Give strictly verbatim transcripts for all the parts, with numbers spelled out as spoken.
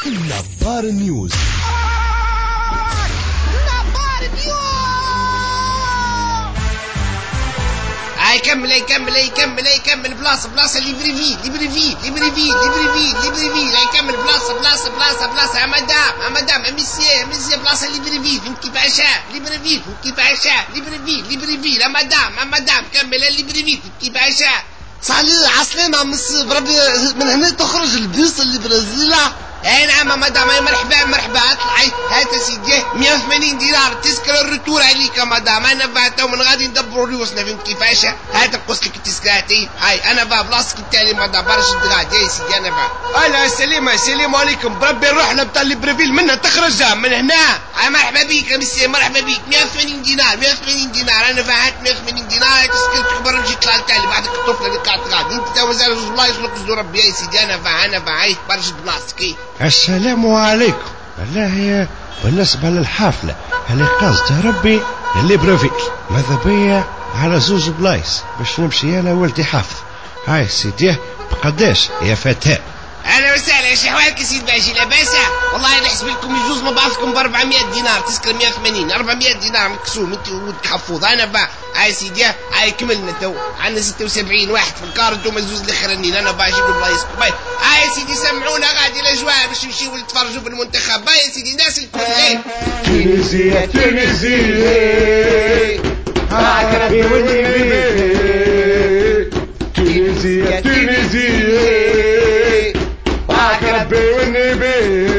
نظار نيوز. نظار نيوز. هاي كمل هاي كمل هاي كمل هاي كمل بلاصة بلاصة ليبريفي ليبريفي ليبريفي ليبريفي ليبريفي هاي كمل بلاصة بلاصة بلاصة بلاصة يا مدام يا مدام يا مسيا يا مسيا بلاصة ليبريفي فهمت كيف عشاء ليبريفي فهمت كيف عشاء ليبريفي ليبريفي يا مدام يا مدام كمل ليبريفي فهمت كيف عشاء. صحيح عسلامة مس بربي من هنا تخرج البيوص اللي برازيلا. اي نعم مدام اي مرحبا مرحبا اطلعي هات سيدي مية وثمانين دينار تذكرة الرتور عليك يا مدام. انا فاتو من غادي ندبروا ريوسنا فهمت كيفاش. هات نقص لك التذكراتي هاي انا فا بلاصتك التالي مدام برشد غادي يا سيدي انا فا. اهلا السلام السلام عليكم بربي الرحلة بتاع البريفيل منها تخرج من هنا. هاي مرحبا بيك يا مسيا مرحبا بيك مية وثمانين دينار مية وثمانين دينار انا فا هات مية وثمانين دينار تذكرتك برا نمشي طلع التالي بعدك الطفلة اللي قاعد غادي انت تو مازال جوج بلايص نقصدوا ربي يا سيدي انا فا انا فا هاي برشد بلاصتك. السلام عليكم. والله بالنسبة للحافلة اللي قصدها ربي اللي برافيل ماذا بيا على زوز بلايص باش نمشي انا ولدي حافظ. هاي سيدي بقداش يا فتاة؟ اهلا وسهلا ايش احوالك يا سيد باشي لاباسة؟ والله نحسب لكم يجوز مبعثكم ب أربعمية دينار تذكر مية وثمانين أربعمية دينار مكسوم انت ولدك حفوظ انا با هاي سيدي هاي كملنا تو عندنا ستة وسبعين واحد في الكار انتم الزوز الاخرانيين انا با اجيب بلايصكم. باي هاي يا سيدي سمعونا غادي الاجواء باش نمشيو نتفرجوا بالمنتخب. باي يا سيدي الناس الكل ايه تونسية تونسية عقربي والنبي تونسية تونسية عقربي والنبي.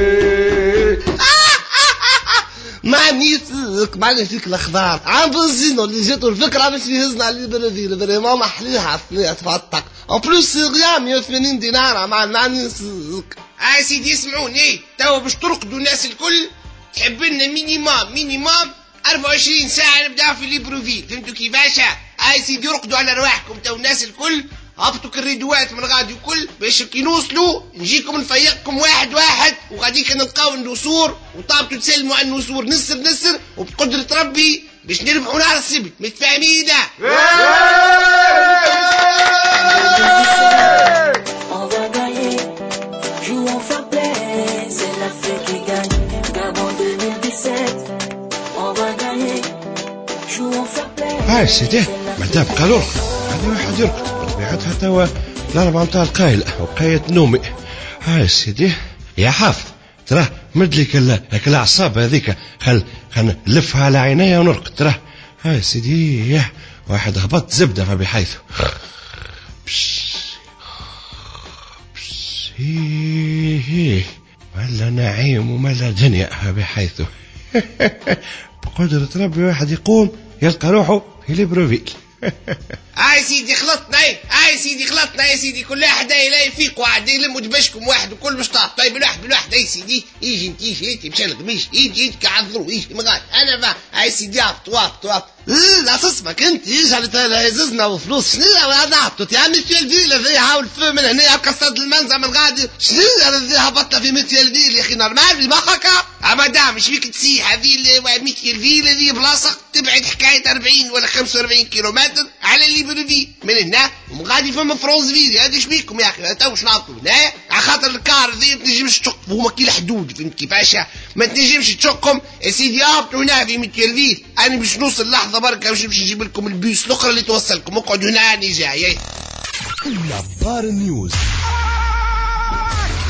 معنيتك معنيتك الاخبار عم بنزينو اللي جاتو الفكره باش يهزنا على البرازيل فريمون محليها حفليه تفتق اون بلوس غيام مية وثمانين دينار مع معنيتك. هاي سيدي اسمعوني تو باش ترقدوا الناس الكل تحب لنا مينيمام مينيمام أربعة وعشرين ساعة نبداو في ليبروفيل فهمتوا كيفاش. هاي سيدي رقدوا على رواحكم تو الناس الكل هبطوا كالريدوات من غادي وكل باش كي نوصلوا نجيكم نفيقكم واحد واحد وغاديك نلقاو النسور وطابتوا تسلموا على النسور نسر نسر وبقدرة ربي باش نربحوا نهار السبت متفاهمين ده. هاي سيدي مادام قالوا لكم هذا واحد يرقد بطبيعتها توا الأربعة متاع القايلة وقاية نومي. هاي سيدي يا حافظ تراه مدلك هاك الأعصاب هذيك خل خل نلفها على عينيا ونرقد تراه. هاي سيدي يا واحد هبط زبدة فبحيث هي هي ولا نعيم وملا دنيا بحيث بقدرة ربي واحد يقوم يلقى روحه في ليبروفيل. هاي سيدي خلطنا هاي سيدي خلطنا يا سيدي كل واحد لا يفيق واحد يلم دبشكم واحد وكل مشطاط. طيب الواحد بالواحد هاي سيدي يجي انت يجي انت مشى القميش يجي انت كعذرو يجي مغاد انا ما هاي سيدي هبط وهبط وهبط. لا تسمك انت ايش على هززنا وفلوس شنو هذا هبطت يا ميتي الفيل ذي حاول من هنا كسرت المنزل من غادي شنو ذي هبطنا في ميتي الفيل يا اخي نورمال في مخك يا مدام ايش فيك تسيح هذه ميتي الفيل هذه بلاصه تبعد حكايه أربعين ولا خمسة وأربعين كيلومتر على ليبرفيل من هنا وغادي فما فرونزفيل هذا ايش بيكم يا اخي تو واش نعطوا هنا على خاطر الكار ذي ما تنجمش تشق هما كي الحدود فهمت كيفاش ما تنجمش تشقهم يا سيدي هبطوا هنا في ميتي الفيل. انا باش نوصل لحظه بركه باش نمشي نجيب لكم البيوس الاخرى اللي توصلكم اقعدوا هنا اني جاي. نظار نيوز.